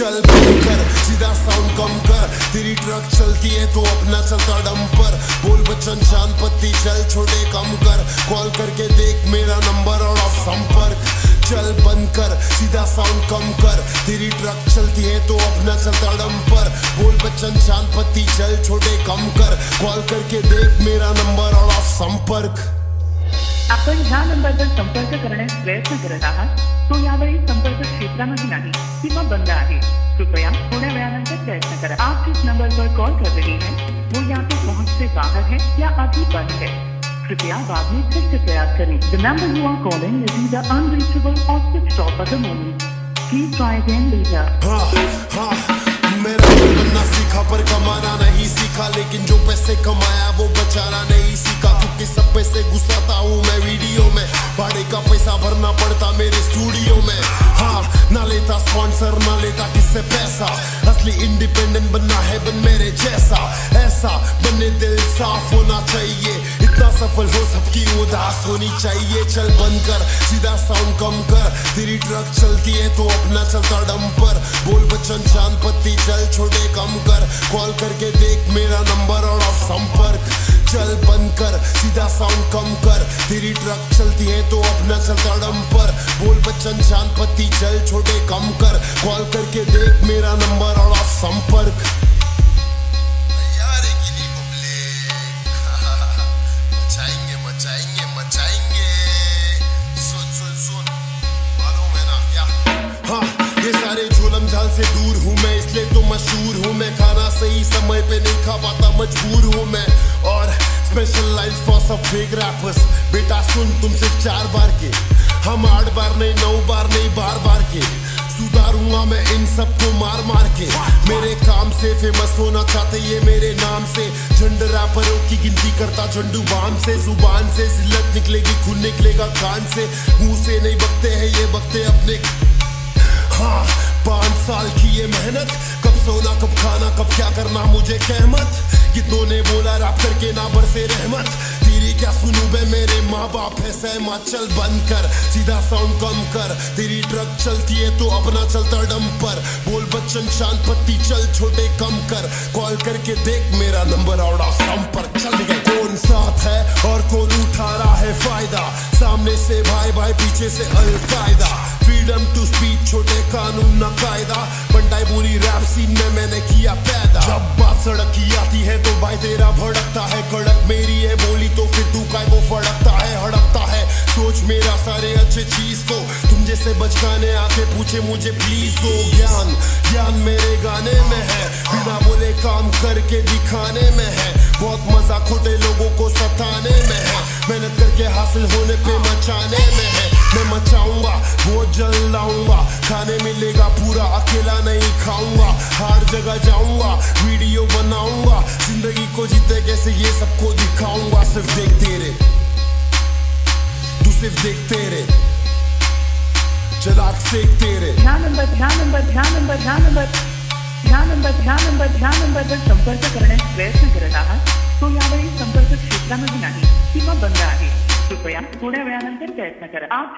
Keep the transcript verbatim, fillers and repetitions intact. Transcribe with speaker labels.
Speaker 1: चल बंद कर, सीधा साउंड कम कर, तेरी ट्रक चलती है तो अपना चलता डंपर। बोल बच्चन चांद पत्ती चल छोटे कम कर, कॉल करके देख मेरा नंबर और संपर्क। चल बंद कर, सीधा साउंड कम कर, तेरी ट्रक चलती है तो अपना चलता डंपर। बोल बच्चन चांद पत्ती चल छोटे कम कर, कॉल करके देख मेरा नंबर और संपर्क।
Speaker 2: आपण ह्या नंबरवर संपर्क करण्यास प्रयत्न करत आहात तो यावेळी संपर्क क्षेत्रामध्ये नाही किंवा बंद आहे। कृपया थोड्या वेळानंतर प्रयत्न करा। आप जिस नंबर पर कॉल कर रहे हैं वो या तो पहुंच से बाहर है या अभी बंद है। कृपया बाद में फिर से प्रयास करें। The number you are calling is either unreachable or switched off at the moment. Please try again later.
Speaker 1: हाँ, हाँ, मेरा बनना सीखा पर कमाना नहीं सीखा, लेकिन जो पैसे कमाया वो बचाना नहीं सीखा। क्योंकि सब पैसे घुसाता हूँ मैं वीडियो में, भाड़े का पैसा भरना पड़ता मेरे स्टूडियो में। हाँ, ना लेता स्पॉन्सर ना लेता किससे पैसा, असली इंडिपेंडेंट बनना है बन मेरे जैसा। ऐसा बने दिल साफ होना चाहिए, इतना सफल हो सबकी उदास होनी चाहिए। चल बंद कर, सीधा साउंड कम कर, तेरी ट्रक चलती है तो अपना चलता डंपर। बोल बच्चन चांद पत्ती चल छोटे कम कर, कॉल करके देख मेरा नंबर और संपर्क। चल बंद कर, सीधा साउंड कम कर, तेरी ट्रक चलती है तो अपना चलता डंपर। बोल बच्चन चांद पत्ती चल छोटे कम कर, कॉल करके देख मेरा नंबर और संपर्क। मचाएंगे मचाएंगे मचाएंगे, सुन सुन सुन, मालूम है ना क्या? हाँ, ये सारे झोलम झाल से दूर हूँ मैं, इसलिए तो मशहूर हूँ मैं। खाना सही समय पे नहीं खा पाता मजबूर हूँ मैं। और स्पेशल लाइन्स फॉर सब फेक रैपर्स, बेटा सुन तुम सिर्फ चार बार के, हम आठ बार नहीं नौ बार नहीं बार बार के। सुधारूंगा मैं इन सबको मार मार के, मेरे काम से फेमस होना चाहते ये मेरे नाम से। झंड रैपरों की गिनती करता झंडू बाम से, जुबान से जिल्लत निकलेगी खून निकलेगा कान से। मुंह से नहीं बकते हैं ये बकते अपने। हाँ, पांच साल की ये मेहनत, कब सोना कब खाना कब क्या करना मुझे कहमत। कितनों ने बोला रैप करके ना बरसे रहमत, तेरी क्या सुनूं बे मेरे माँ बाप है सहमत। चल बंद कर, सीधा साउंड कम कर, तेरी ट्रक चलती है तो अपना चलता डंपर। बोल बच्चन शांत पत्ती चल छोटे कम कर, कॉल करके देख मेरा नंबर और संपर्क। चल गए कौन साथ है और कौन उठा रहा है फायदा, सामने से भाई भाई पीछे से अलकायदा। फ्रीडम टू स्पीच छोटे कानून न कायदा, बंटाई बोली रैप सीन में मैंने किया पैदा। जब बात सड़क की आती है तो भाई तेरा भड़कता है कड़क, मेरी है बोली तो फिर तू काय वो फड़कता है हड़कता है। सोच मेरा सारे अच्छे चीज को, तुम जैसे बचकाने आके पूछे मुझे प्लीज दो ज्ञान। ज्ञान मेरे गाने में है, बिना बोले काम करके दिखाने में है। बहुत मजा खोटे लोगों को सताने में है, मेहनत करके हासिल होने पे मचाने में है। मैं मचाऊंगा वो जल लाऊंगा, खाने मिलेगा पूरा अकेला नहीं खाऊंगा। हर जगह जाऊंगा वीडियो बनाऊंगा, जिंदगी को जीते कैसे ये सबको दिखाऊंगा। सिर्फ देख तेरे, तू सिर्फ देख तेरे, चलाक सेक तेरे।
Speaker 2: ह्या नंबर ह्या नंबर ह्या नंबर ह्या नंबर ह्या नंबर ह्या नंबर ह्या नंबरवर संपर्क करण्यास प्रयत्न करत आहात तो यावेळी संपर्क क्षेत्रामध्ये नाही किंवा बंद आहे। कृपया थोड्या वेळानंतर प्रयत्न करा। आप